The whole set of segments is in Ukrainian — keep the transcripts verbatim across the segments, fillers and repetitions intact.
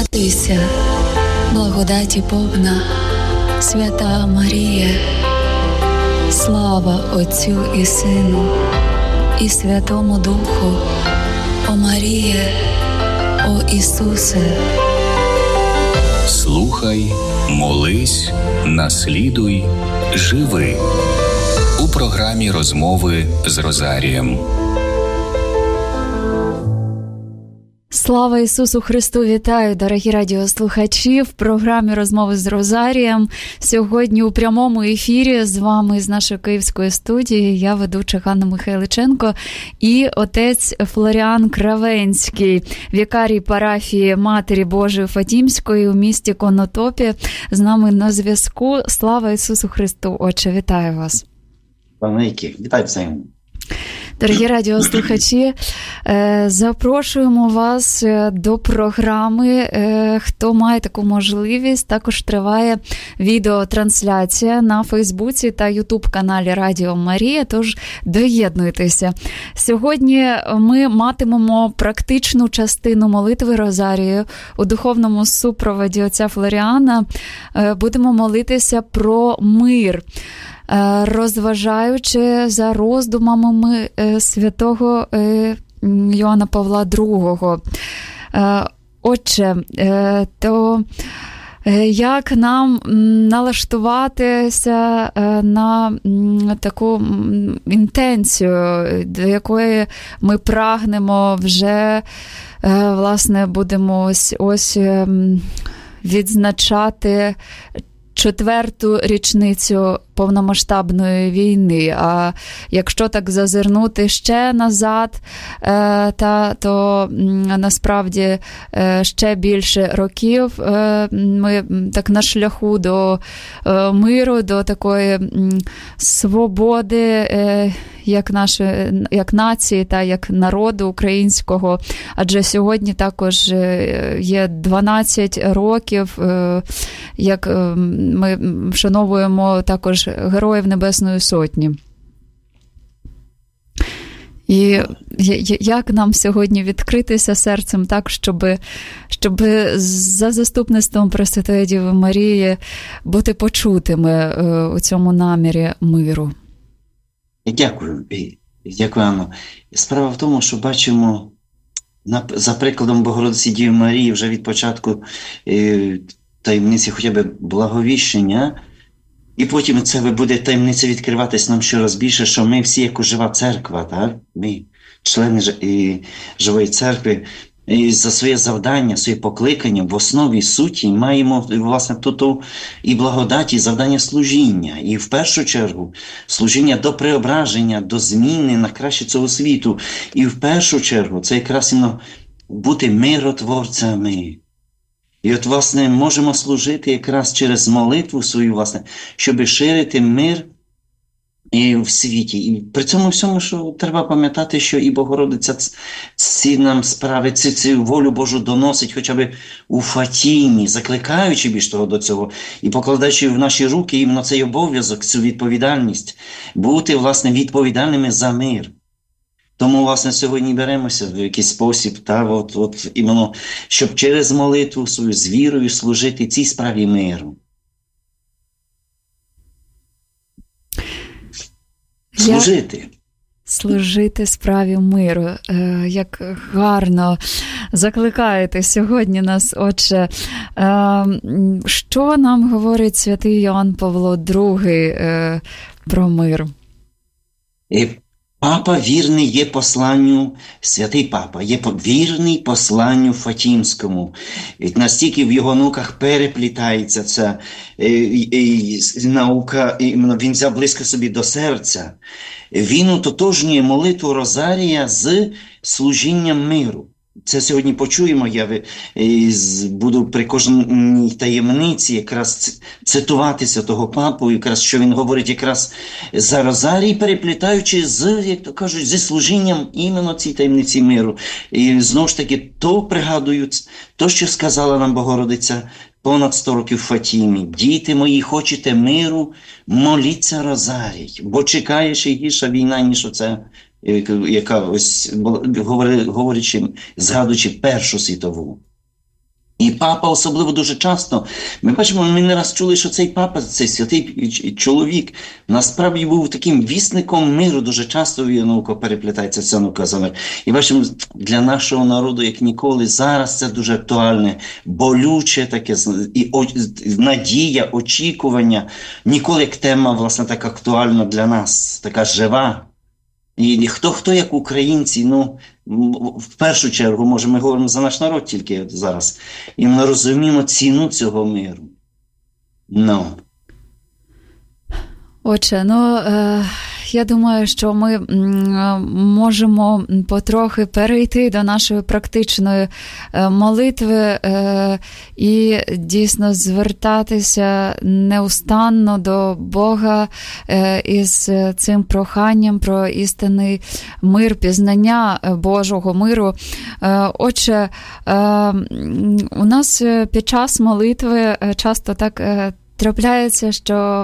Радуйся, благодаті повна, свята Марія, слава Отцю і Сину, і Святому Духу, о Маріє, о Ісусе. Слухай, молись, наслідуй, живи. У програмі «Розмови з Розарієм». Слава Ісусу Христу! Вітаю, дорогі радіослухачі, в програмі «Розмови з Розарієм». Сьогодні у прямому ефірі з вами з нашої київської студії я, ведуча Ганна Михайличенко, і отець Флоріан Кравенський, вікарій парафії Матері Божої Фатімської у місті Конотопі, з нами на зв'язку. Слава Ісусу Христу! Отче, вітаю вас! Великі, вітаю взаємно! Дорогі радіослухачі, запрошуємо вас до програми. Хто має таку можливість, також триває відеотрансляція на Фейсбуці та Ютуб-каналі Радіо Марія, тож доєднуйтеся. Сьогодні ми матимемо практичну частину молитви Розарію у духовному супроводі отця Флоріана. Будемо молитися про мир, розважаючи за роздумами святого Йоанна Павла другого. Отче, то як нам налаштуватися на таку інтенцію, до якої ми прагнемо вже, власне, будемо ось, ось відзначати четверту річницю повномасштабної війни. А якщо так зазирнути ще назад, та, то насправді ще більше років ми так на шляху до миру, до такої свободи, як наші, як нації та як народу українського. Адже сьогодні також є дванадцять років, як ми вшановуємо також Героїв Небесної Сотні. І як нам сьогодні відкритися серцем так, щоб, щоб за заступництвом Пресвятої Діви Марії бути почутими у цьому намірі миру? Дякую. Дякую, Анно. Справа в тому, що бачимо за прикладом Богородиці Діви Марії вже від початку таємниці хоча б благовіщення, і потім це буде таємниця відкриватись нам щораз більше, що ми всі як жива церква, так? Ми, члени живої церкви, і за своє завдання, своє покликання в основі суті маємо, власне, тут і благодать, і завдання служіння. І в першу чергу служіння до преображення, до зміни на краще цього світу. І в першу чергу це якраз бути миротворцями. І от, власне, можемо служити якраз через молитву свою, власне, щоб ширити мир і в світі. І при цьому всьому, що треба пам'ятати, що і Богородиця ці нам справи, ці, цю волю Божу доносить хоча б у Фатімі, закликаючи більш того до цього, і покладаючи в наші руки іменно цей обов'язок, цю відповідальність, бути, власне, відповідальними за мир. Тому, власне, сьогодні беремося в якийсь спосіб, та, от, от, іменно, щоб через молитву свою з вірою служити цій справі миру. Служити. Я... Служити справі миру. Е, як гарно закликаєте сьогодні нас, Отче. Е, що нам говорить святий Йоанн Павло другий е, про мир? І Папа вірний є посланню, святий Папа є вірний посланню Фатімському. І настільки в його науках переплітається ця і, і, і, наука, і, він взяв близько собі до серця. Він ототожнює молитву Розарія з служінням миру. Це сьогодні почуємо, я буду при кожній таємниці якраз цитуватися того папу, якраз, що він говорить якраз за Розарій, переплітаючи з, як то кажуть, зі служінням іменно цій таємниці миру. І знову ж таки, то пригадують, то, що сказала нам Богородиця понад сто років в Фатімі. Діти мої, хочете миру, моліться Розарій, бо чекає ще гірша війна, ніж оце, яка ось, говорячи, згадуючи Першу світову. І папа особливо дуже часто, ми бачимо, ми не раз чули, що цей папа, цей святий чоловік, насправді був таким вісником миру, дуже часто наука переплітається, ця наука за мир. І бачимо, для нашого народу, як ніколи, зараз це дуже актуальне, болюче таке, і надія, очікування, ніколи як тема, власне, так актуальна для нас, така жива. І хто, хто як українці, ну, в першу чергу, може, ми говоримо за наш народ тільки зараз, і ми розуміємо ціну цього миру. Ну. Отже, ну, е, я думаю, що ми можемо потрохи перейти до нашої практичної молитви е, і дійсно звертатися неустанно до Бога е, із цим проханням про істинний мир, пізнання Божого миру. Е, отже, е, у нас під час молитви часто так е, трапляється, що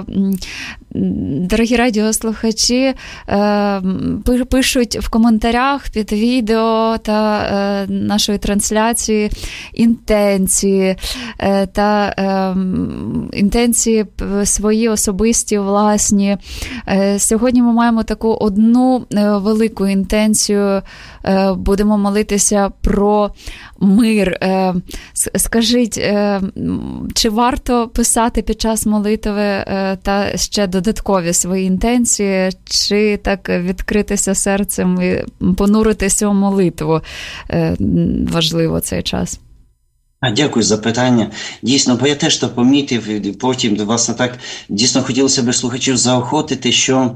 дорогі радіослухачі е, пишуть в коментарях під відео та е, нашої трансляції інтенції е, та е, інтенції свої особисті, власні. Е, сьогодні ми маємо таку одну е, велику інтенцію. Е, будемо молитися про мир. Е, скажіть, е, чи варто писати під час молитви е, та ще додаткові свої інтенції, чи так відкритися серцем і понуритися у молитву? Е, важливо цей час. А, дякую за питання. Дійсно, бо я теж то помітив, потім, власне, так, дійсно хотілося б слухачів заохотити, що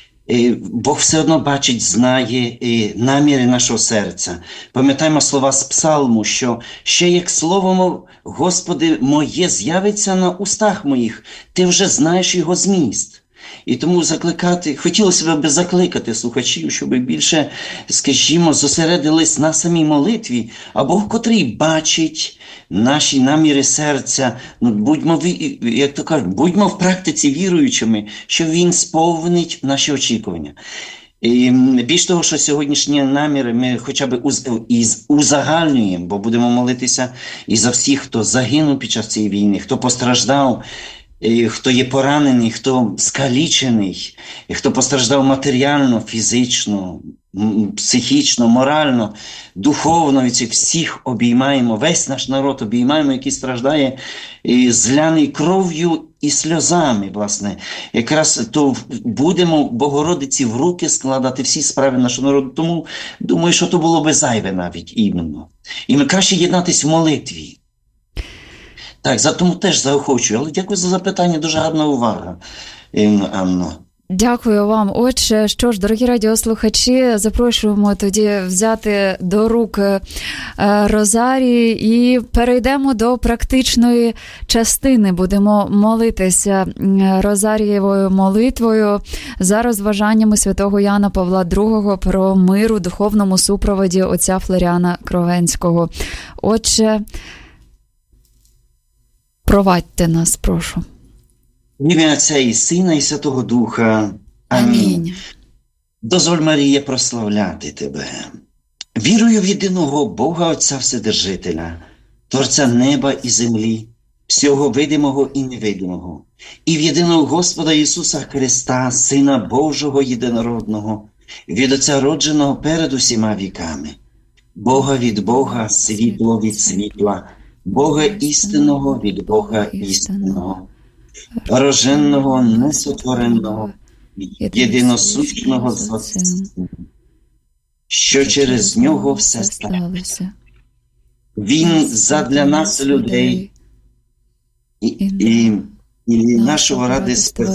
Бог все одно бачить, знає наміри нашого серця. Пам'ятаємо слова з Псалму, що «Ще як слово, Господи, моє з'явиться на устах моїх, ти вже знаєш його зміст». І тому закликати, хотілося б закликати слухачів, щоб більше, скажімо, зосередились на самій молитві, а Бог, котрий бачить наші наміри серця, ну, будьмо, як то кажуть, будьмо в практиці віруючими, що Він сповнить наші очікування. І більш того, що сьогоднішні наміри ми хоча б узагальнюємо, бо будемо молитися і за всіх, хто загинув під час цієї війни, хто постраждав, хто є поранений, хто скалічений, хто постраждав матеріально, фізично, психічно, морально, духовно, від цих всіх обіймаємо, весь наш народ обіймаємо, який страждає зляний кров'ю і сльозами, власне. Якраз то будемо Богородиці в руки складати всі справи нашого народу. Тому думаю, що то було би зайве навіть іменно. І ми краще єднатись в молитві. Так, за тому теж заохочую. Але дякую за запитання, дуже гарна увага, Анно. Дякую вам. Отже, що ж, дорогі радіослухачі, запрошуємо тоді взяти до рук розарії і перейдемо до практичної частини. Будемо молитися розарієвою молитвою за розважаннями святого Яна Павла другого про мир у духовному супроводі отця Флоріана Кровенського. Отже, провадьте нас, прошу. В ім'я Отця і Сина, і Святого Духа. Амінь. Амінь. Дозволь, Марія, прославляти Тебе. Вірую в єдиного Бога Отця Вседержителя, Творця неба і землі, всього видимого і невидимого, і в єдиного Господа Ісуса Христа, Сина Божого єдинородного, від Отця родженого перед усіма віками, Бога від Бога, світло від світла, Бога істинного від Бога істинного, роженного, несотвореного, єдиносущного з Отцем, що через нього все сталося. Він задля нас, людей, і, і, і нашого ради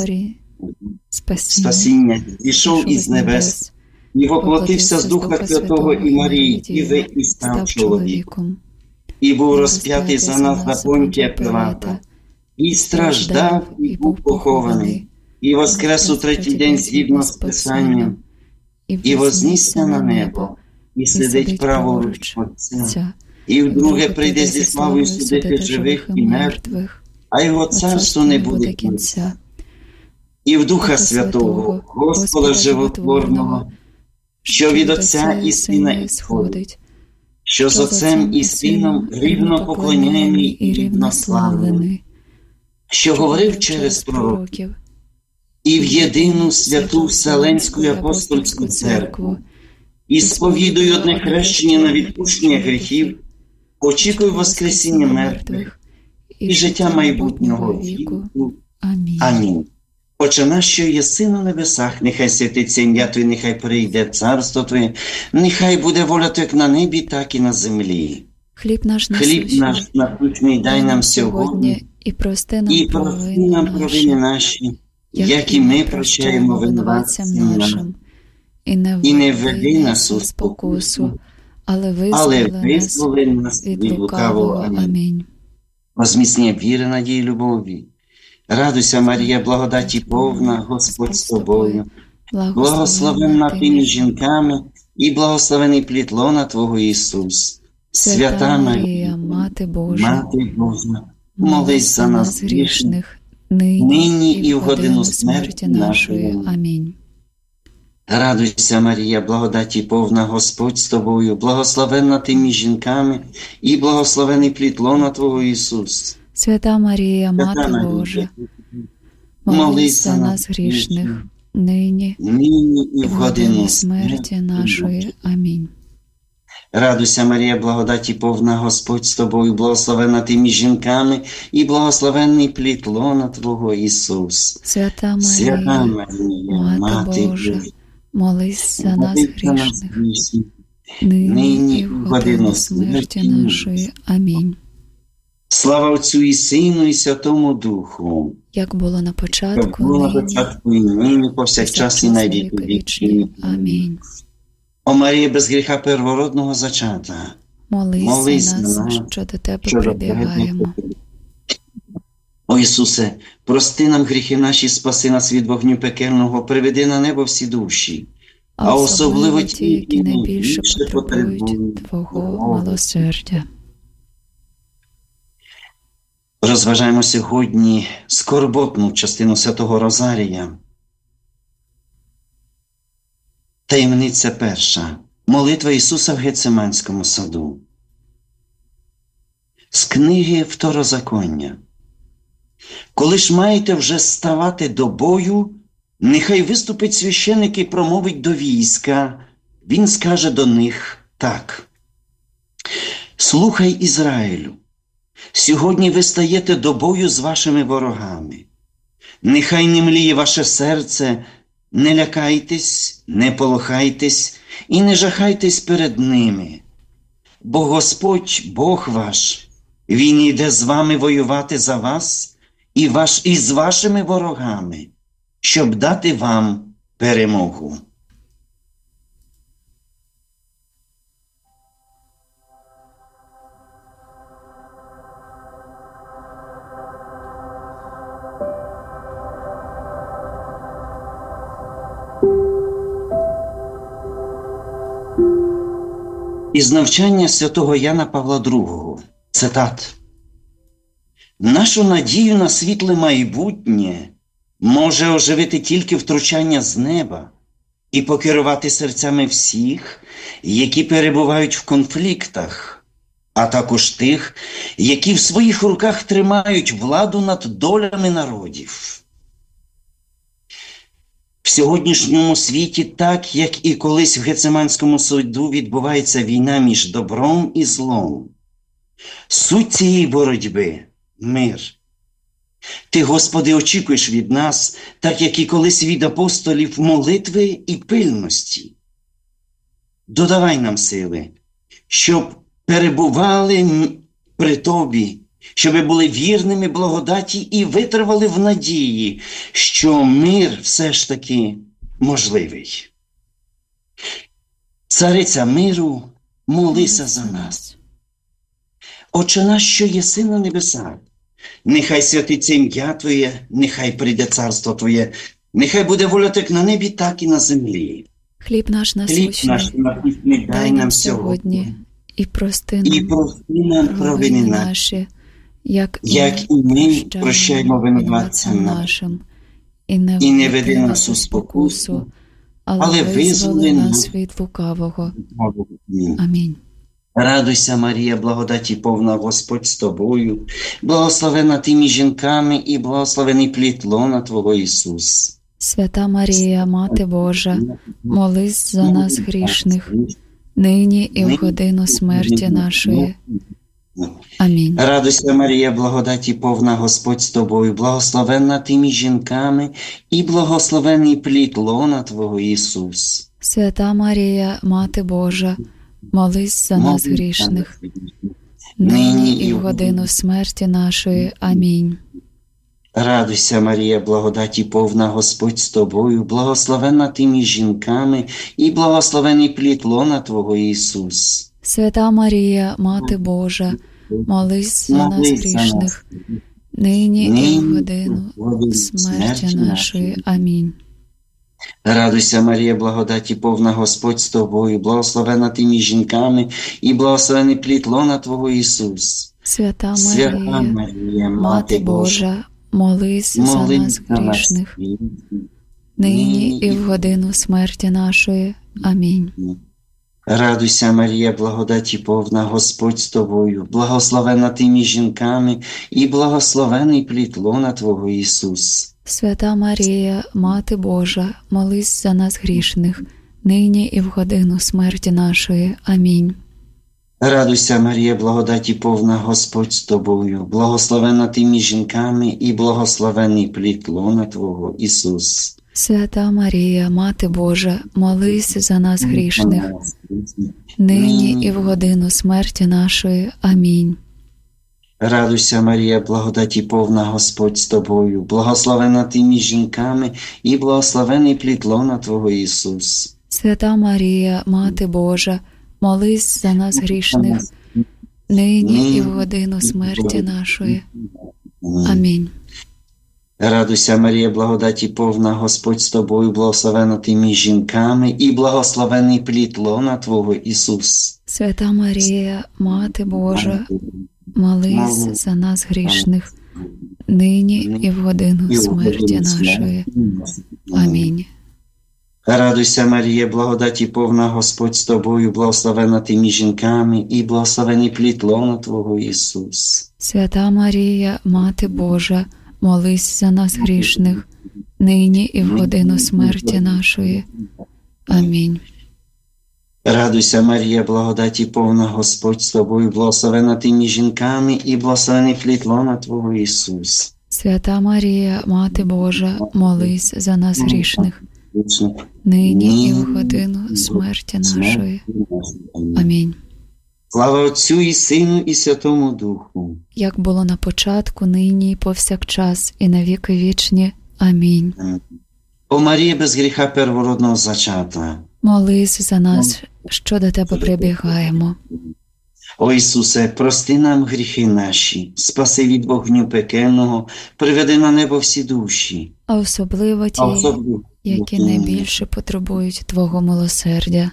спасіння зійшов із небес, і воплотився з Духа Святого і Марії, Діви, і став чоловіком, і був розп'ятий за нас на Понтія Пилата, і страждав, і був похований, і воскрес у третій день згідно з Писанням, і вознісся на небо, і сидить праворуч Отця, і вдруге прийде зі славою судити живих і мертвих, а його царство не буде кінця. І в Духа Святого, Господа Животворного, що від Отця і Сина ісходить, що з Отцем і Сином рівно поклоняємий і рівнославлений, що говорив через пророків, і в єдину святу Вселенську апостольську церкву, і сповідую одне хрещення на відпущення гріхів, очікую воскресіння мертвих і життя майбутнього віку. Амінь. Амінь. Отче наш, що єси на небесах, нехай святиться ім'я Твоє, нехай прийде царство Твоє, нехай буде воля Твоя як на небі, так і на землі. Хліб наш Хліб наш насущний дай нам сьогодні, і прости нам і прости нам провини наші, як і ми прощаємо винуватцям нашим. І не І не введи введи нас нас у у спокусу, але але визволи нас визволи нас від від лукавого. лукавого. Амінь. Амінь. Возміцнення віри, надії, любові. Радуйся, Марія, благодаті повна, Господь з тобою. Благословенна ти між жінками, і благословений плід лона Твого Ісус. Свята Марія, Мати Божа, Мати Божа, молись за нас грішних, нині і в годину смерті нашої. Амінь. Радуйся, Марія, благодаті повна, Господь з тобою, благословенна ти між жінками, і благословений плід лона Твого Ісус. Свята Марія, Мати Свята Божа, Марія, молись за нас грішних, нині нині і і в в годину годину смерті нашої. Амінь. Радуйся, Марія, благодаті повна, Господь з тобою, благословенна ти між жінками, і благословенний плід лона Твого Ісус. Свята Свята Марія, Марія, Мати Божа, молись за нас молись за нас грішних, грішних, нині і в годину смерті нашої. Амінь. Слава Отцю і Сину, і Святому Духу, Як було на як початку, було на нині, початку і нині, повсякчас і на віки вічні. Амінь. О Марія, без гріха первородного зачата, Молись, молись за за нас, нас, що до Тебе що прибігаємо. О Ісусе, прости нам гріхи наші, спаси нас від вогню пекельного, приведи на небо всі душі, А особливо ті, які найбільше потребують Твого милосердя. Розважаємо сьогодні скорботну частину Святого Розарія. Таємниця перша. Молитва Ісуса в Гециманському саду. З книги Второзаконня. Коли ж маєте вже ставати до бою, нехай виступить священик і промовить до війська. Він скаже до них так. Слухай, Ізраїлю, сьогодні ви стаєте до бою з вашими ворогами. Нехай не мліє ваше серце, не лякайтесь, не полохайтесь і не жахайтесь перед ними. Бо Господь, Бог ваш, Він йде з вами воювати за вас і, ваш, і з вашими ворогами, щоб дати вам перемогу. Із навчання святого Яна Павла другого. Цитат. Нашу надію на світле майбутнє може оживити тільки втручання з неба і покерувати серцями всіх, які перебувають в конфліктах, а також тих, які в своїх руках тримають владу над долями народів. В сьогоднішньому світі, так як і колись в Гециманському саду, відбувається війна між добром і злом. Суть цієї боротьби – мир. Ти, Господи, очікуєш від нас, так як і колись від апостолів, молитви і пильності. Додавай нам сили, щоб перебували при Тобі, щоб були вірними благодаті і витривали в надії, що мир все ж таки можливий. Цариця миру, молися за нас. Отче наш, що єси на небесах, нехай святиться ім'я Твоє, нехай прийде царство Твоє, нехай буде воля так на небі, так і на землі. Хліб наш Хліб насущний, наш насущний дай нам сьогодні, і прости і нам прости нам провини наші, наші, як і як і ми прощаємо винуватцям нашим, і не і не введи нас у спокусу, але але визволи визволи нас нас від лукавого. Амінь. Амінь. Радуйся, Марія, благодаті повна, Господь з тобою, благословена ти між жінками і благословений плід лона Твого, Ісус. Свята Марія, Мати Божа, молись за нас грішних, нині і в годину смерті нашої. Амінь. Радуйся, Марія, благодаті повна, Господь з тобою, благословенна ти між жінками і благословений плід лона Твого, Ісус. Свята Марія, Мати Божа, молись за нас грішних, нині і в годину смерті нашої. Амінь. Радуйся, Марія, благодаті повна, Господь з тобою, благословенна ти між жінками і благословений плід лона Твого, Ісус. Свята Марія, Мати Божа, молись за нас грішних, нині і в годину смерті нашої. Амінь. Радуйся, Марія, благодаті повна, Господь з тобою, благословена ти між жінками і благословений плід лона Твого, Ісус. Свята Марія, Мати Божа, молись за нас грішних, нині і в годину смерті нашої. Амінь. Радуйся, Марія, благодаті повна, Господь з тобою, благословена ти між жінками і благословений плід лона Твого, Ісус. Свята Марія, Мати Божа, молись за нас грішних, нині і в годину смерті нашої. Амінь. Радуйся, Марія, благодаті повна, Господь з тобою, благословена ти між жінками і благословений плід лона Твого, Ісус. Свята Марія, Мати Божа, молись за нас грішних, нині і в годину смерті нашої. Амінь. Радуйся, Марія, благодаті повна, Господь з тобою, благословена ти між жінками і благословений плід лона Твого, Ісус. Свята Марія, Мати Божа, молись за нас грішних, нині і в годину смерті нашої. Амінь. Радуйся, Марія, благодаті повна, Господь з тобою, благословена ти між жінками і благословений плід лона Твого, Ісус. Свята Марія, Мати Божа, молись за нас грішних, нині і в годину смерті нашої. Амінь. Радуйся, Марія, благодаті повна, Господь з тобою, благословена ти між жінками і благословений плід лона Твого, Ісус. Свята Марія, Мати Божа, молись за нас грішних, нині і в годину смерті нашої. Амінь. Радуйся, Марія, благодаті повна, Господь з тобою, благословена ти між жінками і благословений плід лона Твого, Ісус. Свята Марія, Мати Божа, молись за нас грішних, нині і в годину смерті нашої. Амінь. Слава Отцю і Сину і Святому Духу. Як було на початку, нині і повсякчас, і на віки вічні. Амінь. О Марія, без гріха первородного зачата, молись за нас, що до Тебе прибігаємо. О Ісусе, прости нам гріхи наші, спаси від вогню пекельного, приведи на небо всі душі. А особливо ті, які найбільше потребують Твого милосердя.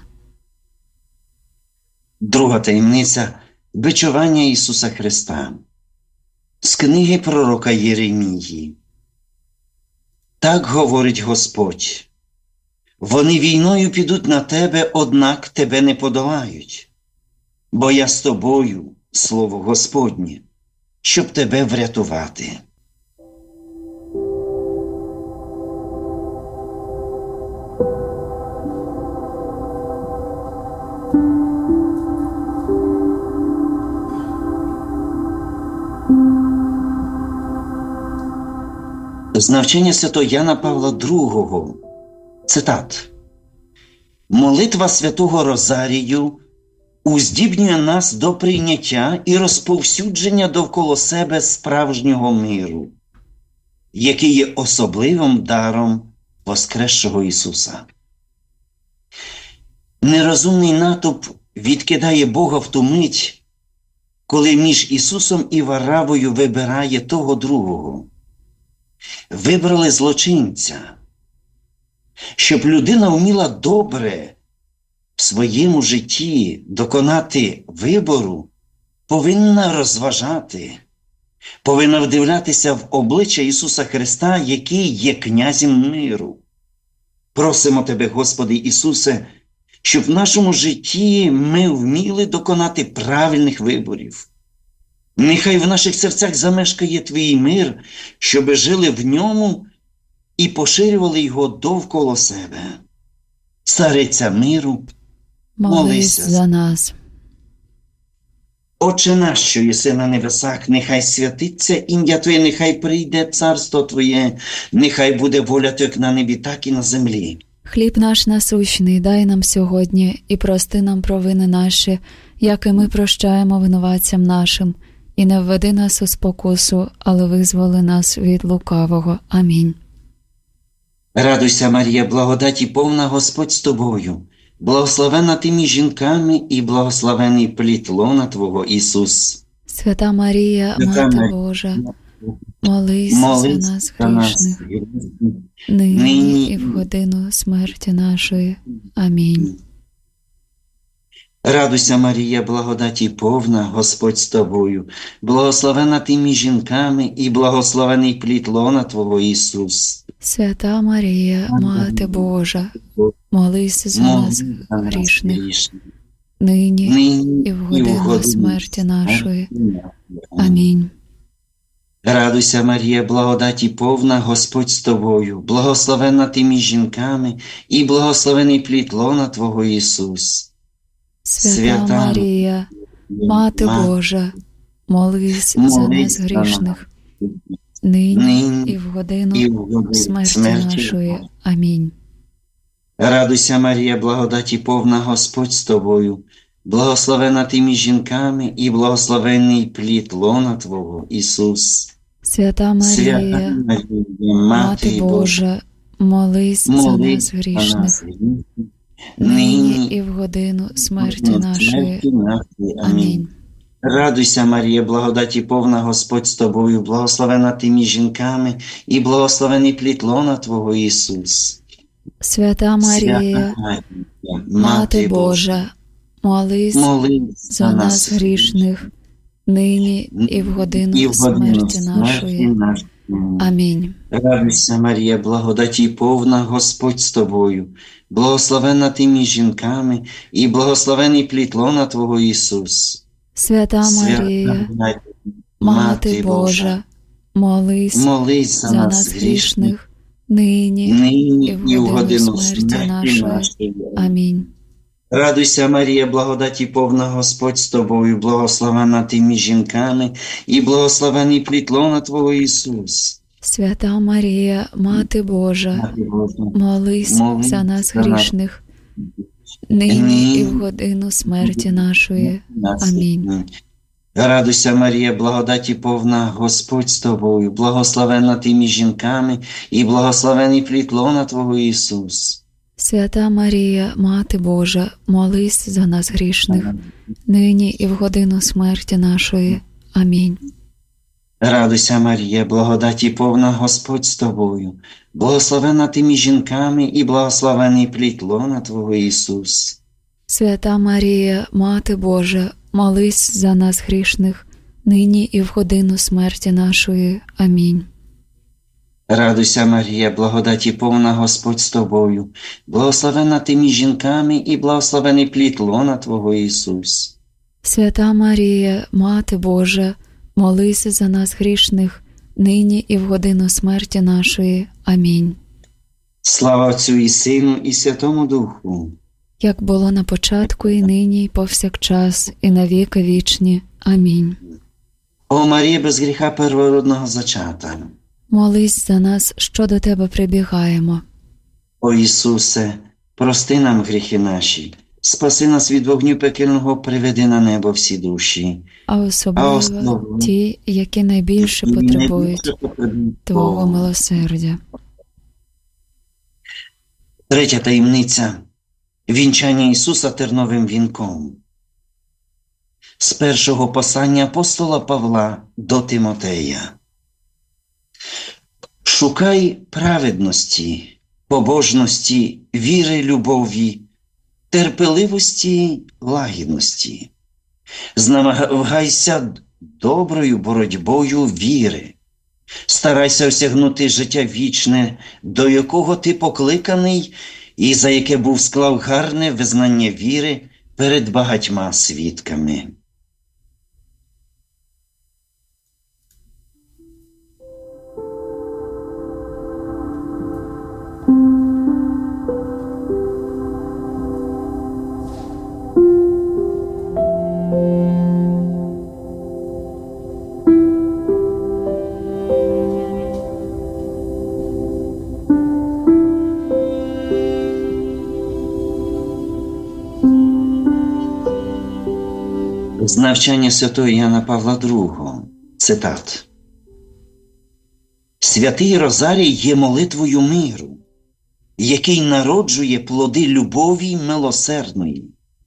Друга таємниця – бичування Ісуса Христа. З книги пророка Єремії. Так говорить Господь: вони війною підуть на тебе, однак тебе не подолають. Бо я з тобою, слово Господнє, щоб тебе врятувати. З навчання святого Яна Павла другого. Цитат. «Молитва святого Розарію уздібнює нас до прийняття і розповсюдження довкола себе справжнього миру, який є особливим даром воскресшого Ісуса». Нерозумний натовп відкидає Бога в ту мить, коли між Ісусом і Варавою вибирає того другого. Вибрали злочинця. Щоб людина вміла добре в своєму житті доконати вибору, повинна розважати, повинна вдивлятися в обличчя Ісуса Христа, який є князем миру. Просимо Тебе, Господи Ісусе, щоб в нашому житті ми вміли доконати правильних виборів. Нехай в наших серцях замешкає Твій мир, щоби жили в ньому і поширювали його довкола себе. Цариця миру, молись за нас. Отче наш, що єси на небесах, нехай святиться ім'я Твоє, нехай прийде царство Твоє, нехай буде воля Твоя як на небі, так і на землі. Хліб наш насущний дай нам сьогодні, і прости нам провини наші, як і ми прощаємо винуватцям нашим. І не введи нас у спокусу, але визволи нас від лукавого. Амінь. Радуйся, Марія, благодаті повна, Господь з тобою. Благословена ти між жінками, і благословений плід лона Твого, Ісус. Свята Марія, Свята Мати Марія, Божа, молись, молись за нас за нас, грішних, нині нині і в годину смерті нашої. Амінь. Радуйся, Марія, благодаті повна, Господь з тобою. Благословена ти між жінками, і благословений плід лона Твого, Ісус. Свята Марія, Мати Божа, молись за нас грішних, нині нині і в годину смерті нашої. Амінь. Радуйся, Марія, благодаті повна, Господь з тобою. Благословена ти між жінками, і благословений плід лона Твого, Ісус. Свята Марія, Мати Божа, молись за нас грішних, нині і в годину смерті нашої. Амінь. Радуйся, Марія, благодаті повна, Господь з тобою. Благословена ти між жінками, і благословений плід лона Твого, Ісус. Свята Марія, Мати Божа, молись за нас грішних, нині і в годину смерті нашої. Амінь. Радуйся, Марія, благодаті повна, Господь з тобою, благословена ти між жінками, і благословений плід лона Твого, Ісус. Свята Марія, Мати Божа, молись за нас грішних, нині і в годину смерті нашої. Амінь. Радуйся, Марія, благодаті повна, Господь з тобою, благословена ти між жінками, і благословений плід лона Твого, Ісус. Свята Марія, Мати Божа, молись за нас грішних, нині і в годину смерті нашої. Амінь. Радуйся, Марія, благодаті повна, Господь з тобою, благословена ти між жінками, і благословений плід лона Твого, Ісус. Свята Марія, Мати Божа, молись за нас грішних, нині і в годину смерті нашої. Амінь. Радуйся, Марія, благодаті повна, Господь з тобою, благословена ти між жінками, і благословений плід лона Твого, Ісус. Свята Марія, Мати Божа, молись за нас грішних, нині і в годину смерті нашої. Амінь. Радуйся, Марія, благодаті повна, Господь з тобою, благословена ти між жінками, і благословений плід лона Твого, Ісус. Свята Марія, Мати Божа, молись за нас грішних, нині і в годину смерті нашої. Амінь. Радуйся, Марія, благодаті повна, Господь з тобою, благословена ти між жінками, і благословений плід лона Твого, Ісус. Свята Марія, Мати Божа, молись за нас грішних, нині і в годину смерті нашої. Амінь. Слава Отцю і Сину, і Святому Духу. Як було на початку, і нині, і повсякчас, і на віки вічні. Амінь. О Марія, без гріха первородного зачата. Молись за нас, що до Тебе прибігаємо. О Ісусе, прости нам гріхи наші, спаси нас від вогню пекельного, приведи на небо всі душі. А особливо, а особливо ті, які найбільше які потребують Твого милосердя. Третя таємниця – вінчання Ісуса терновим вінком. З першого послання апостола Павла до Тимотея. Шукай праведності, побожності, віри, любові, терпеливості, лагідності. Знамагайся доброю боротьбою віри. Старайся осягнути життя вічне, до якого ти покликаний, і за яке був склав гарне визнання віри перед багатьма свідками. З навчання святого Іоанна Павла другого. Цитат. «Святий Розарій є молитвою миру, який народжує плоди любові милосердної.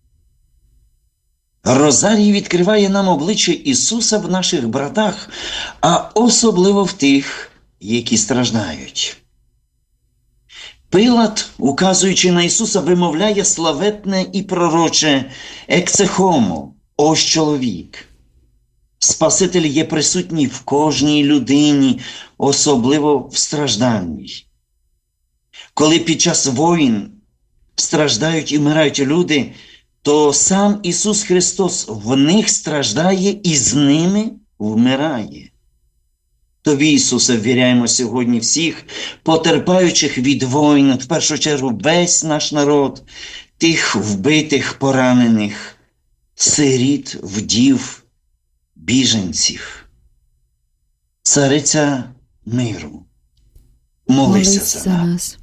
Розарій відкриває нам обличчя Ісуса в наших братах, а особливо в тих, які страждають. Пилат, указуючи на Ісуса, вимовляє славетне і пророче «Екце хомо» – «Ось чоловік». Спаситель є присутній в кожній людині, особливо в стражданні. Коли під час воїн страждають і вмирають люди, то сам Ісус Христос в них страждає і з ними вмирає. Тобі, Ісусе, ввіряємо сьогодні всіх, потерпаючих від воїн, в першу чергу весь наш народ, тих вбитих, поранених, сиріт, вдів, біженців. Цариця миру, молися, молися за нас.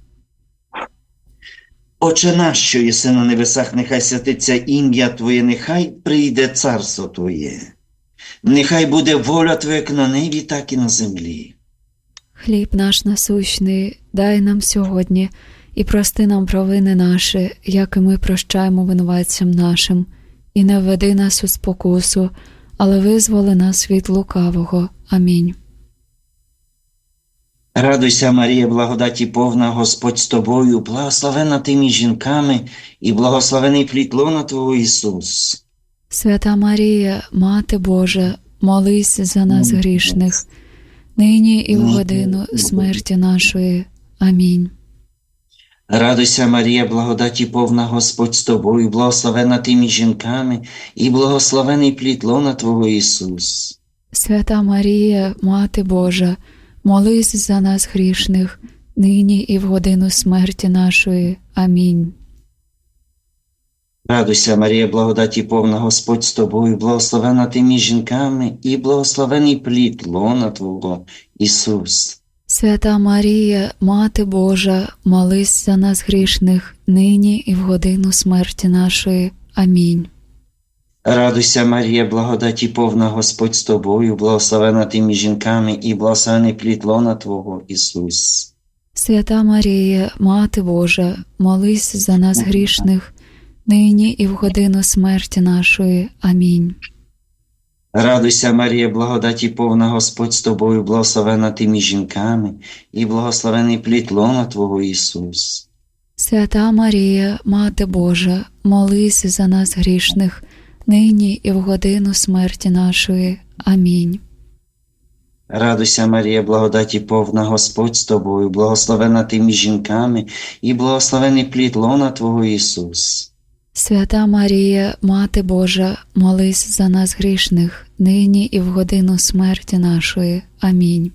Отче наш, що єси на небесах, нехай святиться ім'я Твоє, нехай прийде царство Твоє. Нехай буде воля Твоя як на небі, так і на землі. Хліб наш насущний дай нам сьогодні, і прости нам провини наші, як і ми прощаємо винуватцям нашим. І не введи нас у спокусу, але визволи нас від лукавого. Амінь. Радуйся, Марія, благодаті повна, Господь з тобою, благословена ти між жінками, і благословений плід лона Твого Ісус. Свята Марія, Мати Божа, молись за нас грішних, нині і в годину смерті нашої. Амінь. Радуйся, Марія, благодаті повна, Господь з тобою, благословена ти між жінками, і благословений плід лона Твого Ісус. Свята Марія, Мати Божа, молись за нас грішних, нині і в годину смерті нашої. Амінь. Радуйся, Марія, благодаті повна, Господь з тобою, благословена ти між жінками, і благословений плід лона Твого Ісус. Свята Марія, Мати Божа, молись за нас грішних, нині і в годину смерті нашої. Амінь. Радуйся, Марія, благодаті повна, Господь з тобою, благословена ти між жінками, і благословений плід лона Твого Ісус. Свята Марія, Мати Божа, молись за нас грішних, нині і в годину смерті нашої. Амінь. Радуйся, Марія, благодаті повна, Господь з тобою, благословена ти між жінками, і благословений плід лона Твого Ісус. Свята Марія, Мати Божа, молись за нас грішних, нині і в годину смерті нашої. Амінь. Радуйся, Марія, благодаті повна, Господь з тобою, благословена ти між жінками, і благословений плід лона Твого Ісус. Свята Марія, Мати Божа, молись за нас грішних, нині і в годину смерті нашої. Амінь.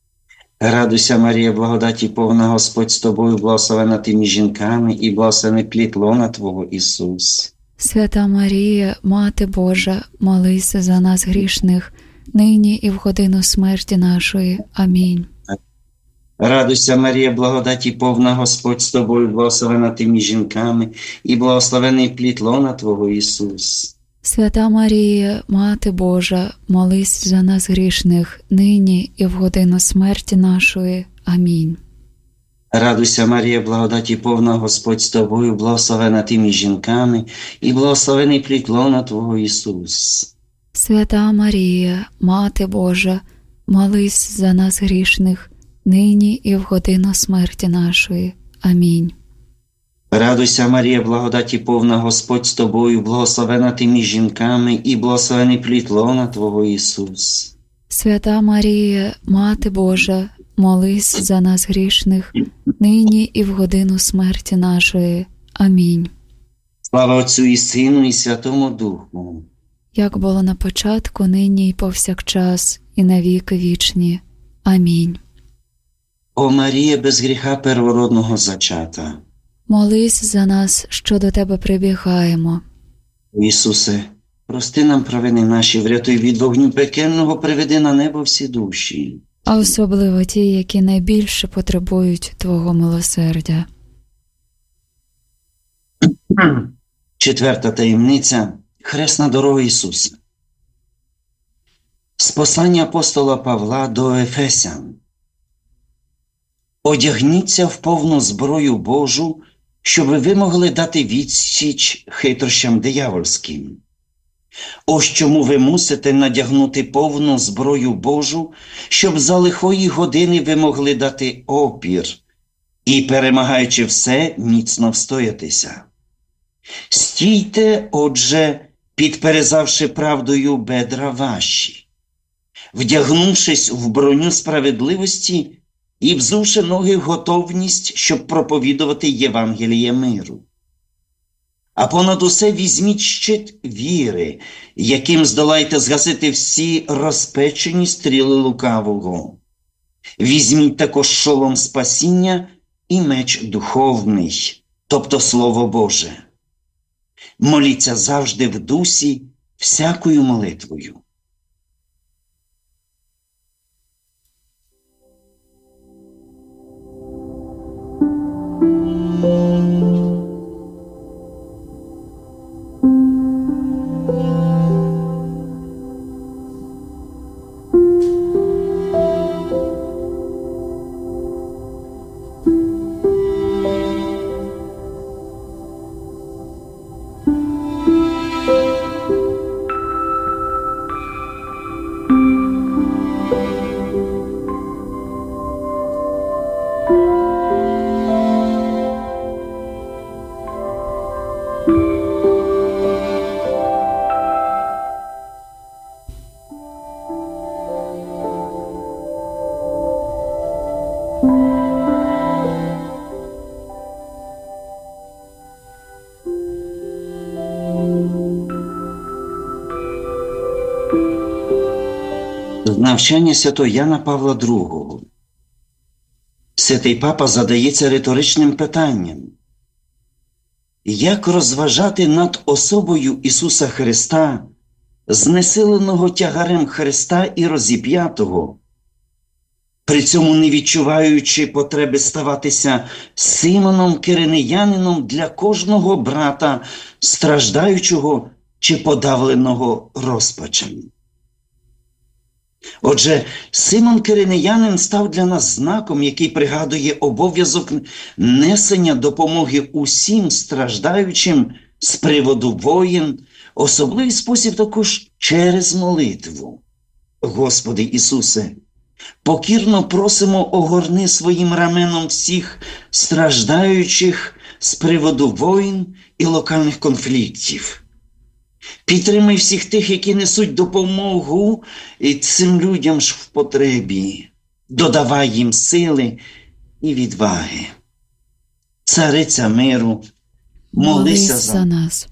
Радуйся, Марія, благодаті повна, Господь з тобою, благословена ти між жінками, і благословений плід лона Твого Ісус. Свята Марія, Мати Божа, молись за нас грішних, нині і в годину смерті нашої. Амінь. Радуйся, Марія, благодаті повна, Господь з тобою, благословена ти між жінками, і благословений плід лона Твого Ісус. Свята Марія, Мати Божа, молись за нас грішних, нині і в годину смерті нашої. Амінь. Радуйся, Марія, благодаті повна, Господь з тобою, благословена ти між жінками, і благословений плід лона Твого Ісус. Свята Марія, Мати Божа, молись за нас грішних, нині і в годину смерті нашої. Амінь. Радуйся, Марія, благодаті повна, Господь з тобою, благословена ти між жінками, і благословений плід лона Твого Ісус. Свята Марія, Мати Божа, молись за нас грішних, нині і в годину смерті нашої. Амінь. Слава Отцю і Сину, і Святому Духу. Як було на початку, нині і повсякчас, і на віки вічні. Амінь. О Марія, без гріха первородного зачата. Молись за нас, що до Тебе прибігаємо. Ісусе, прости нам провини наші, врятуй від вогню пекельного, приведи на небо всі душі. А особливо ті, які найбільше потребують Твого милосердя. Четверта таємниця – хресна дорога Ісуса. З послання апостола Павла до Ефесян. Одягніться в повну зброю Божу, щоб ви могли дати відсіч хитрощам диявольським. Ось чому ви мусите надягнути повну зброю Божу, щоб за лихої години ви могли дати опір і, перемагаючи все, міцно встоятися. Стійте, отже, підперезавши правдою бедра ваші, вдягнувшись в броню справедливості і взувши ноги в готовність, щоб проповідувати Євангеліє миру. А понад усе візьміть щит віри, яким здолаєте згасити всі розпечені стріли лукавого. Візьміть також шолом спасіння і меч духовний, тобто Слово Боже. Моліться завжди в дусі всякою молитвою. Навчання святого Яна Павла другого. Святий Папа задається риторичним питанням. Як розважати над особою Ісуса Христа, знесиленого тягарем Христа і розіп'ятого, при цьому не відчуваючи потреби ставатися Симоном Киринеянином для кожного брата, страждаючого чи подавленого розпачем? Отже, Симон Киринеянин став для нас знаком, який пригадує обов'язок несення допомоги усім страждаючим з приводу воїн, особливий спосіб також через молитву. Господи Ісусе, покірно просимо, огорни своїм раменом всіх страждаючих з приводу воїн і локальних конфліктів. Підтримай всіх тих, які несуть допомогу і цим людям ж в потребі. Додавай їм сили і відваги. Цариця миру, молися за, за нас.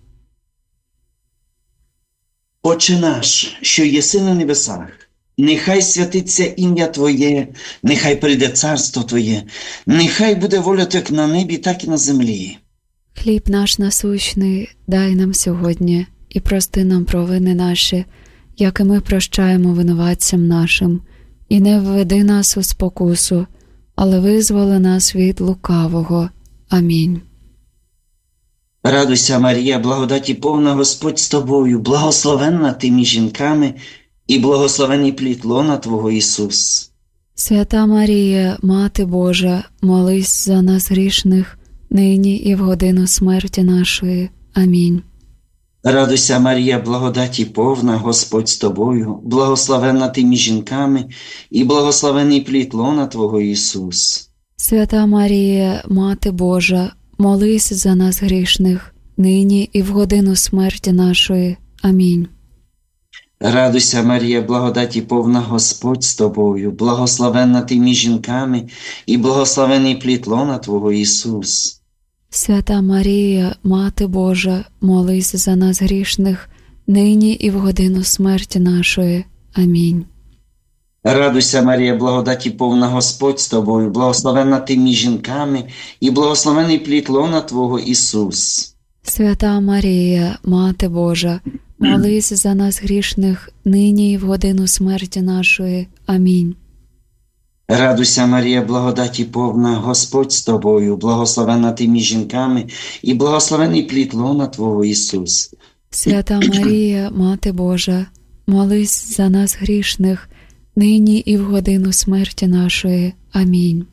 Отче наш, що єси на небесах, нехай святиться ім'я Твоє, нехай прийде царство Твоє, нехай буде воля як на небі, так і на землі. Хліб наш насущний дай нам сьогодні, і прости нам провини наші, як і ми прощаємо винуватцям нашим. І не введи нас у спокусу, але визволи нас від лукавого. Амінь. Радуйся, Марія, благодаті повна, Господь з тобою, благословенна ти між жінками, і благословений плід лона Твого, Ісус. Свята Марія, Мати Божа, молись за нас грішних, нині і в годину смерті нашої. Амінь. Радуйся, Марія, благодаті повна, Господь з тобою, благословенна ти між жінками, і благословений плід лона Твого, Ісус. Свята Марія, Мати Божа, молись за нас грішних, нині і в годину смерті нашої. Амінь. Радуйся, Марія, благодаті повна, Господь з тобою, благословенна ти між жінками, і благословений плід лона Твого, Ісус. Свята Марія, Мати Божа, молись за нас грішних, нині і в годину смерті нашої. Амінь. Радуйся, Марія, благодаті повна, Господь з тобою, благословенна ти між жінками, і благословений плід лона Твого, Ісус. Свята Марія, Мати Божа, молись за нас грішних, нині і в годину смерті нашої. Амінь. Радуйся, Марія, благодаті повна, Господь з тобою, благословенна ти між жінками, і благословений плід лона Твого, Ісус. Свята Марія, Мати Божа, молись за нас грішних, нині і в годину смерті нашої. Амінь.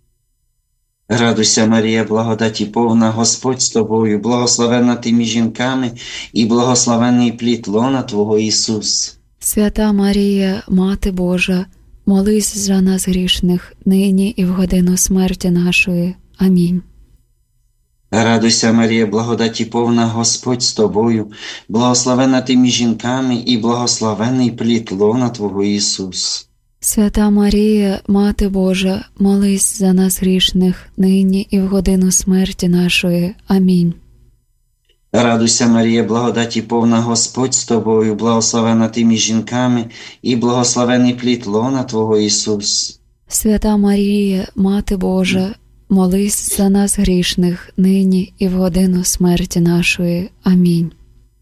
Радуйся, Марія, благодаті повна, Господь з тобою, благословенна ти між жінками, і благословений плід лона Твого, Ісус. Свята Марія, Мати Божа, молись за нас грішних, нині і в годину смерті нашої. Амінь. Радуйся, Марія, благодаті повна, Господь з тобою, благословенна ти між жінками, і благословений плід лона Твого, Ісус. Свята Марія, Мати Божа, молись за нас грішних, нині і в годину смерті нашої. Амінь. Радуйся, Марія, благодаті повна, Господь з тобою, благословенна ти між жінками, і благословений плід лона Твого, Ісус. Свята Марія, Мати Божа, молись за нас грішних, нині і в годину смерті нашої. Амінь.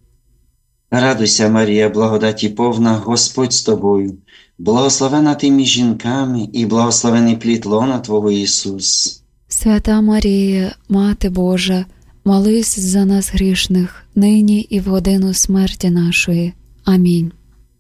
Радуйся, Марія, благодаті повна, Господь з тобою, благословенна ти між жінками, і благословений плід лона Твого, Ісус. Свята Марія, Мати Божа, молись за нас грішних, нині і в годину смерті нашої. Амінь.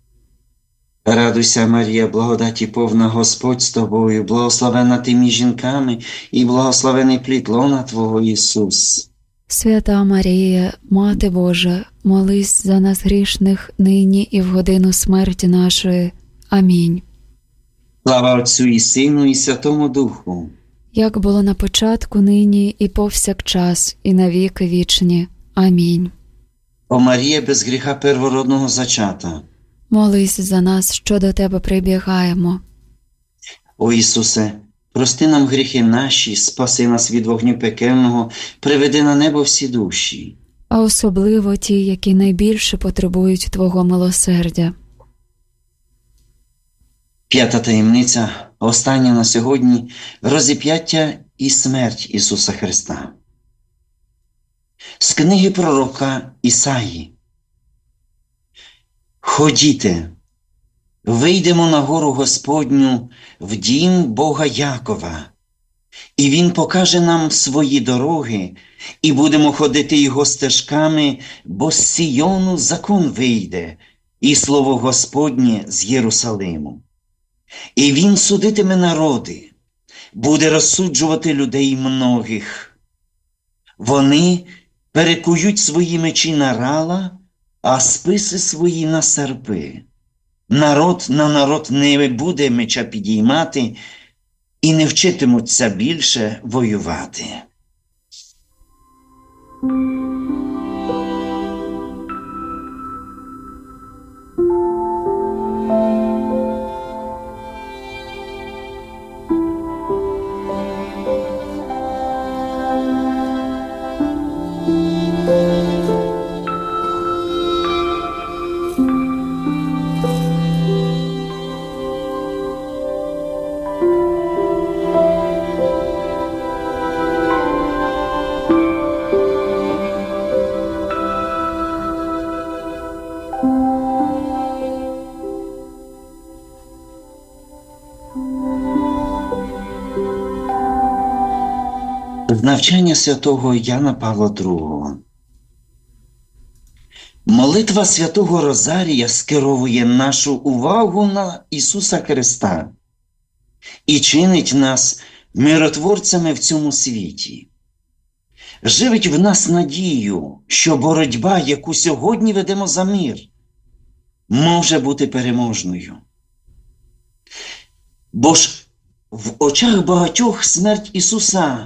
Радуйся, Марія, благодаті повна, Господь з тобою, благословенна ти між жінками, і благословений плід лона Твого, Ісус. Свята Марія, Мати Божа, молись за нас грішних, нині і в годину смерті нашої. Амінь. Слава Отцю і Сину, і Святому Духу. Як було на початку, нині і повсякчас, і на віки вічні. Амінь. О Марія, без гріха первородного зачата. Молись за нас, що до Тебе прибігаємо. О Ісусе, прости нам гріхи наші, спаси нас від вогню пекельного, приведи на небо всі душі. А особливо ті, які найбільше потребують Твого милосердя. П'ята таємниця, остання на сьогодні, розіп'яття і смерть Ісуса Христа. З книги пророка Ісаї. Ходіте, вийдемо на гору Господню, в дім Бога Якова, і Він покаже нам свої дороги, і будемо ходити Його стежками, бо з Сійону закон вийде, і слово Господнє з Єрусалиму. І Він судитиме народи, буде розсуджувати людей многих. Вони перекують свої мечі на рала, а списи свої на серпи. Народ на народ не буде меча підіймати, і не вчитимуться більше воювати. З навчання святого Яна Павла другого. Молитва святого Розарія скеровує нашу увагу на Ісуса Христа і чинить нас миротворцями в цьому світі. Живить в нас надію, що боротьба, яку сьогодні ведемо за мир, може бути переможною. Бо ж в очах багатьох смерть Ісуса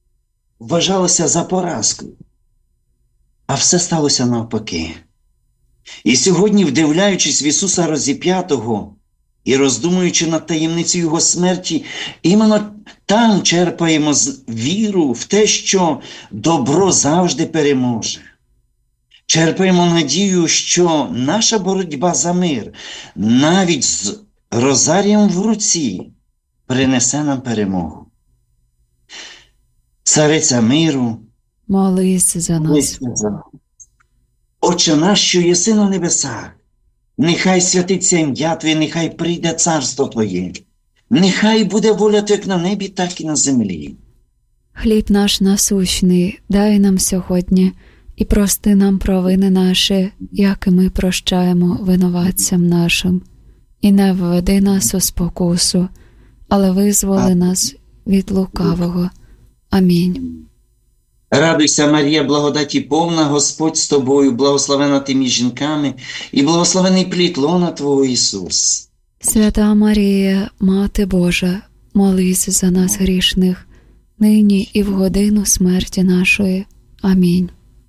вважалося за поразку, а все сталося навпаки. І сьогодні, вдивляючись в Ісуса розіп'ятого і роздумуючи над таємницею Його смерті, іменно там черпаємо віру в те, що добро завжди переможе. Черпаємо надію, що наша боротьба за мир, навіть з розарієм в руці, принесе нам перемогу. Цариця миру, молись за нас. Отче наш, що єси на небесах, нехай святиться ім'я Твоє, нехай прийде царство Твоє, нехай буде воля Твоя як на небі, так і на землі. Хліб наш насущний дай нам сьогодні, і прости нам провини наші, як і ми прощаємо винуватцям нашим. І не введи нас у спокусу, але визволи нас від лукавого. Амінь. Радуйся, Марія, благодаті повна, Господь з тобою, благословена ти між жінками, і благословений плід лона Твого, Ісус. Свята Марія, Мати Божа, молись за нас грішних, нині і в годину смерті нашої. Амінь.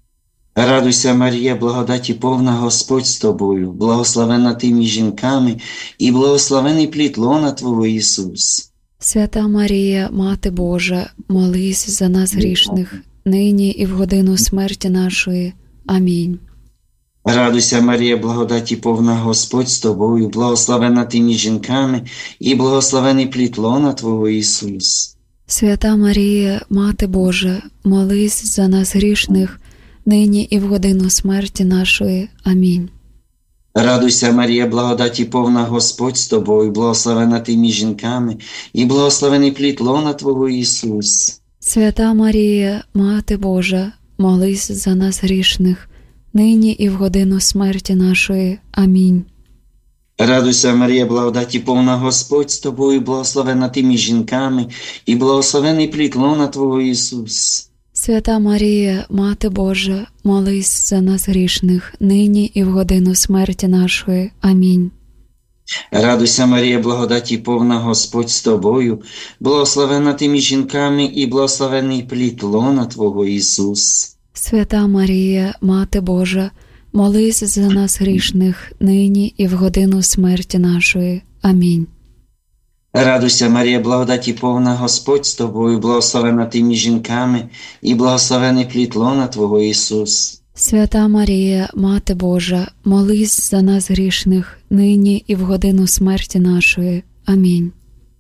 Радуйся, Марія, благодаті повна, Господь з тобою, благословена ти між жінками, і благословений плід лона Твого, Ісус. Свята Марія, Мати Божа, молись за нас грішних, нині і в годину смерті нашої. Амінь. Радуйся, Марія, благодаті повна, Господь з тобою, благословена ти між жінками, і благословений плід лона Твого, Ісус. Свята Марія, Мати Божа, молись за нас грішних, нині і в годину смерті нашої. Амінь. Радуйся, Марія, благодаті повна, Господь з тобою, благословена ти між жінками, і благословений плід лона Твого, Ісус. Свята Марія, Мати Божа, молись за нас грішних, нині і в годину смерті нашої. Амінь. Радуйся, Марія, благодаті повна, Господь з тобою, благословена ти між жінками, і благословений плід лона Твого, Ісус. Свята Марія, Мати Божа, молись за нас грішних, нині і в годину смерті нашої. Амінь. Радуйся, Марія, благодаті повна, Господь з тобою, благословена ти між жінками, і благословений плід лона Твого, Ісус. Свята Марія, Мати Божа, молись за нас грішних, нині і в годину смерті нашої. Амінь. Радуйся, Марія, благодаті повна, Господь з тобою, благословена ти між жінками, і благословений плід лона Твого, Ісус. Свята Марія, Мати Божа, молись за нас грішних, нині і в годину смерті нашої. Амінь.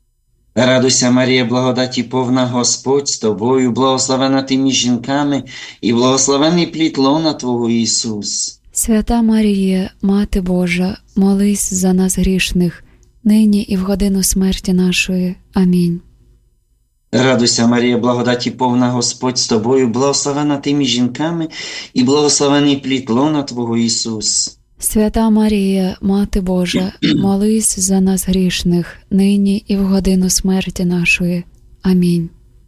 Радуйся, Марія, благодаті повна, Господь з тобою, благословена ти між жінками, і благословений плід лона Твого, Ісус. Свята Марія, Мати Божа, молись за нас грішних, нині і в годину смерті нашої. Амінь. Радуйся, Марія, благодаті повна, Господь з тобою, благословена ти між жінками, і благословений плід лона Твого, Ісус. Свята Марія, Мати Божа, молись за нас грішних, нині і в годину смерті нашої. Амінь.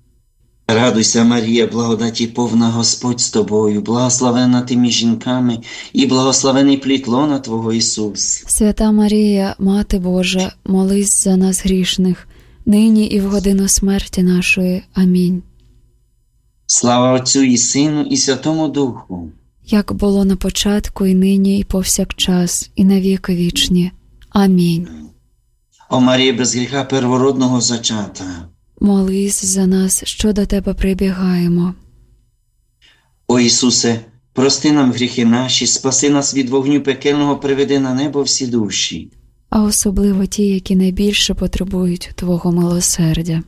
Радуйся, Марія, благодаті повна, Господь з тобою, благословена ти між жінками, і благословений плід лона Твого, Ісус. Свята Марія, Мати Божа, молись за нас грішних, нині і в годину смерті нашої. Амінь. Слава Отцю і Сину, і Святому Духу. Як було на початку, і нині, і повсякчас, і на віки вічні. Амінь. О Марія, без гріха первородного зачата, молись за нас, що до Тебе прибігаємо. О Ісусе, прости нам гріхи наші, спаси нас від вогню пекельного, приведи на небо всі душі. А особливо ті, які найбільше потребують Твого милосердя.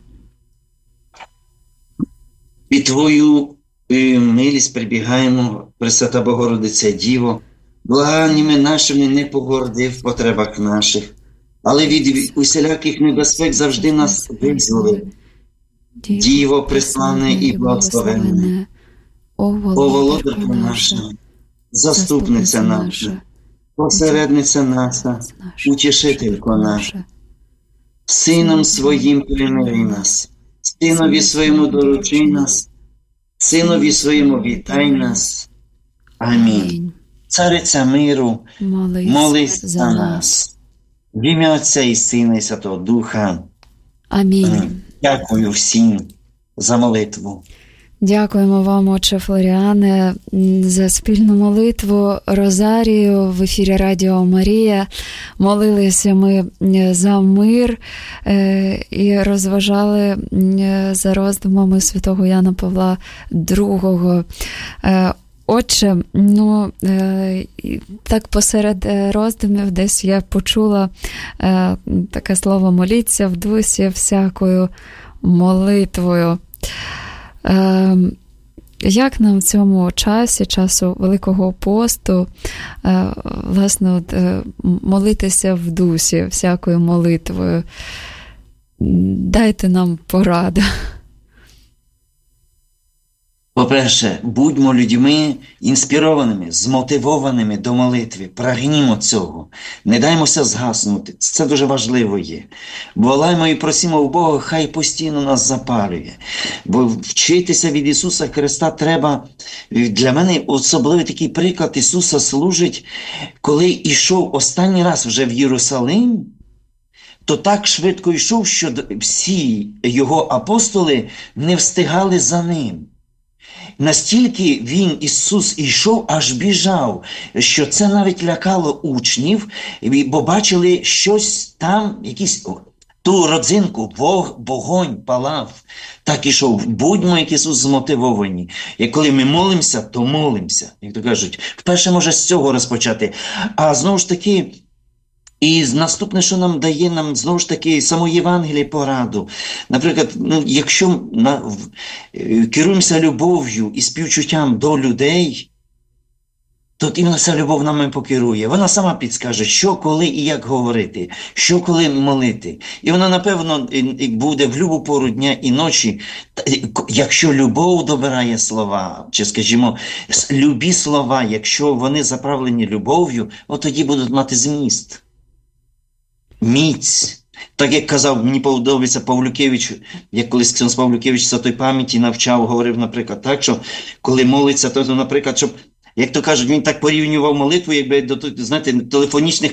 Під Твою милість прибігаємо, Пресвята Богородиця Діво, благаннями нашими не погорди в потребах наших, але від усіляких небезпек завжди нас визволи. Діво преславне і благословенне, о володарко наша, заступниця наша, посередниця наша, утішителько наша, Сином Своїм примири нас, Синові Своєму доручи нас, Синові Своєму вітай нас. Амінь. Цариця миру, молись, молись за нас. В ім'я Отця і Сина і Святого Духа. Амінь. Дякую всім за молитву. Дякуємо вам, отче Флоріане, за спільну молитву Розарію в ефірі Радіо Марія. Молилися ми за мир і розважали за роздумами святого Яна Павла другого. Отче, ну, так посеред роздумів десь я почула таке слово «моліться в дусі всякою молитвою». Як нам в цьому часі, часу Великого посту, власне, от, молитися в дусі всякою молитвою? Дайте нам пораду. По-перше, будьмо людьми інспірованими, змотивованими до молитви. Прагнімо цього. Не даймося згаснути. Це дуже важливо є. Волаймо і просимо у Бога, хай постійно нас запалює. Бо вчитися від Ісуса Христа треба. Для мене особливий такий приклад. Ісуса служить, коли йшов останній раз вже в Єрусалим, то так швидко йшов, що всі його апостоли не встигали за ним. Настільки він, Ісус, ішов, аж біжав, що це навіть лякало учнів, бо бачили щось там, якісь, ту родзинку, вогонь палав. Так ішов. Будьмо, як Ісус, змотивовані. І коли ми молимося, то молимося. Як то кажуть, вперше може з цього розпочати. А знову ж таки, і наступне, що нам дає, нам знову ж таки само Євангеліє пораду. Наприклад, ну, якщо на, в, керуємося любов'ю і співчуттям до людей, то іменно ця любов нами покерує. Вона сама підскаже, що, коли і як говорити, що, коли молити. І вона, напевно, буде в любу пору дня і ночі, якщо любов добирає слова, чи, скажімо, любі слова, якщо вони заправлені любов'ю, от тоді будуть мати зміст. Міць. Так як казав, мені подобається Павлюкевич, як колись Ксьонз Павлюкевич святої пам'яті навчав, говорив, наприклад, так, що коли молиться, то, наприклад, щоб, як то кажуть, він так порівнював молитву, якби до, знаєте, телефонічних,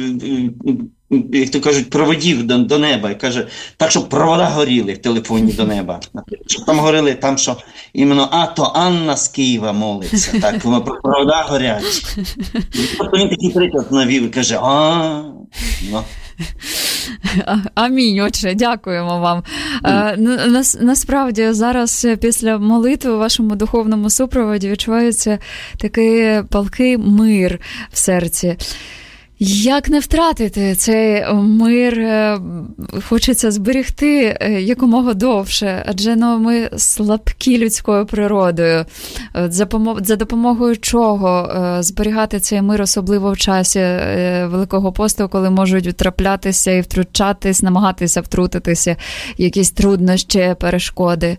як то кажуть, проводів до, до неба. І каже, так, щоб провода горіли в телефоні до неба. Щоб там горіли, там, що іменно, а, то Анна з Києва молиться. Так, провода горять. І тобто він такий приклад навів і каже, а, ну. Амінь, отче, дякуємо вам. Нас, насправді, зараз після молитви у вашому духовному супроводі відчувається такий палкий мир в серці. Як не втратити цей мир, хочеться зберегти якомога довше, адже ну, ми слабкі людською природою. За допомогою чого зберігати цей мир, особливо в часі Великого посту, коли можуть траплятися і втручатись, намагатися втрутитися якісь труднощі, перешкоди?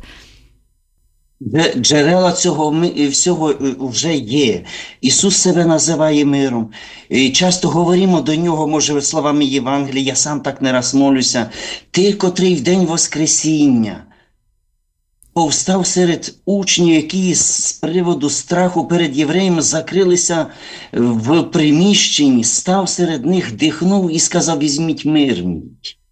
Джерела цього всього вже є. Ісус себе називає миром. І часто говоримо до Нього, може, словами Євангелія, я сам так не раз молюся. Ти, котрий в день Воскресіння повстав серед учнів, які з приводу страху перед євреями закрилися в приміщенні, став серед них, дихнув і сказав, візьміть мир мій,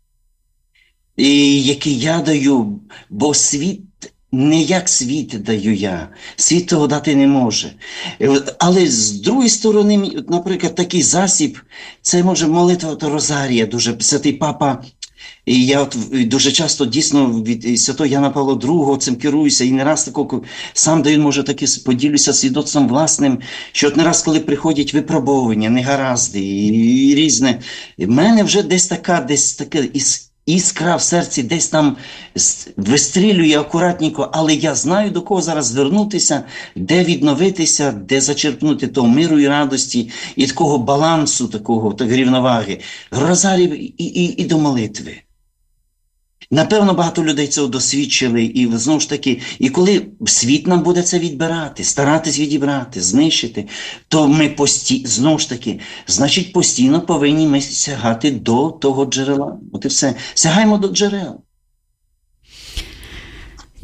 і який я даю, бо світ не як світ даю я. Світ того дати не може. Але з другої сторони, наприклад, такий засіб, це може молитва до Розарія, дуже святий папа. І я от дуже часто дійсно від святого Яна Павла другого цим керуюся, і не раз такого, сам даю, може, таки поділюся свідоцтвом власним, що от не раз, коли приходять випробування, негаразди і, і різне, в мене вже десь така, десь таке із іскра в серці десь там вистрілює акуратненько, але я знаю, до кого зараз звернутися, де відновитися, де зачерпнути того миру і радості, і такого балансу, такого, так, рівноваги. Розарів і, і, і до молитви. Напевно, багато людей цього досвідчили, і знову ж таки, і коли світ нам буде це відбирати, старатись відібрати, знищити, то ми постійно, знову ж таки, значить, постійно повинні ми сягати до того джерела. От і все. Сягаємо до джерел.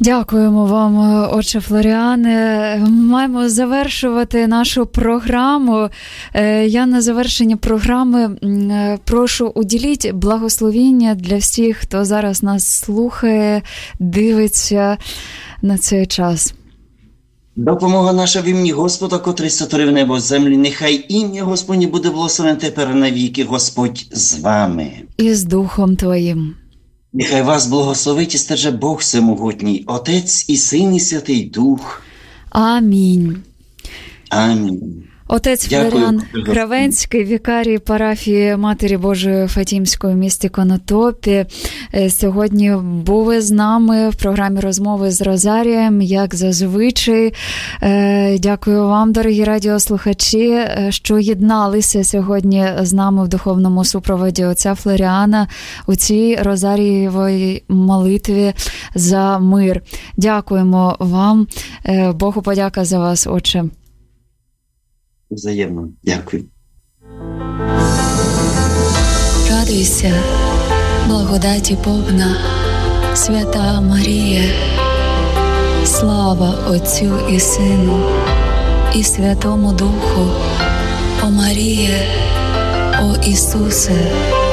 Дякуємо вам, отче Флоріане. Маємо завершувати нашу програму. Я на завершення програми прошу уділіть благословіння для всіх, хто зараз нас слухає, дивиться на цей час. Допомога наша в ім'ї Господа, котрий сотворив небо, землю. Нехай ім'я Господнє буде благословене тепер навіки. Господь з вами. І з Духом Твоїм. Нехай вас благословить і стереже Бог Всемогутній, Отець і Син і Святий Дух. Амінь. Амінь. Отець Флоріан Кравенський, вікарій парафії Матері Божої Фатімської в місті Конотопі, сьогодні був із нами в програмі «Розмови з Розарієм», як зазвичай. Дякую вам, дорогі радіослухачі, що єдналися сьогодні з нами в духовному супроводі отця Флоріана у цій Розарієвій молитві за мир. Дякуємо вам. Богу подяка за вас, отче. Взаємно. Дякую. Радуйся, благодаті повна, свята Марія, слава Отцю і Сину, і Святому Духу, о Маріє, о Ісусе.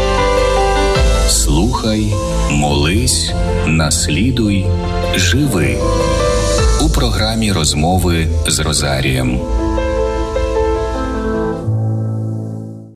Слухай, молись, наслідуй, живи. У програмі «Розмови з Розарієм».